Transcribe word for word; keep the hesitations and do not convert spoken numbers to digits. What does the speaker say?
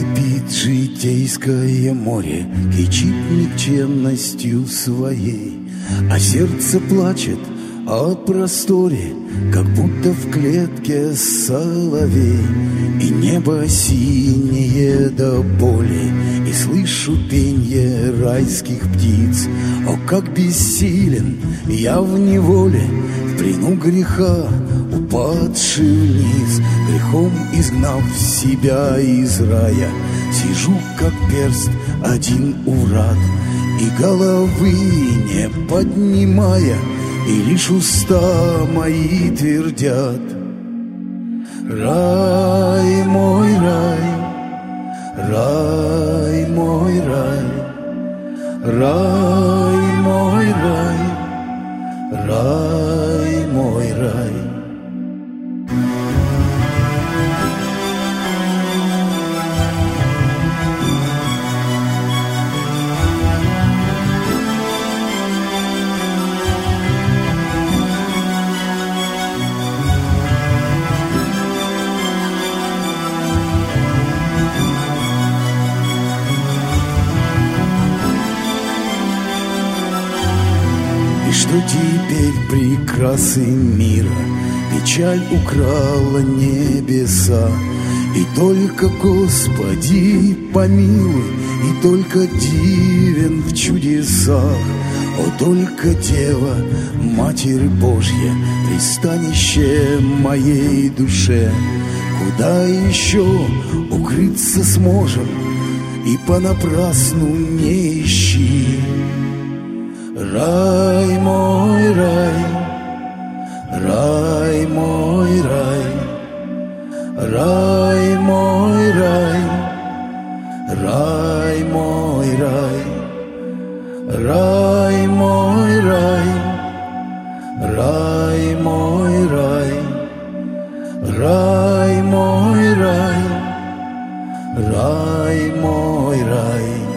Кипит житейское море, кричит никчемностью своей, а сердце плачет о просторе, как будто в клетке соловей. И небо синее до боли, и слышу пенье райских птиц. О, как бессилен я в неволе, в плену греха, упадший вниз, грехом изгнав себя из рая. Сижу, как перст, один у врат, и головы не поднимая, и лишь уста мои твердят: рай мой рай, рай мой рай, рай мой рай, рай мой рай. Что теперь прекрасы мира, печаль украла небеса. И только Господи помилуй, и только дивен в чудесах. О, только Дева, Матерь Божья, пристанище моей душе. Куда еще укрыться сможем, и понапрасну не ищи. Рай мой рай, рай мой рай, рай мой рай, рай мой рай, рай мой рай, рай мой рай, рай мой рай, рай мой рай.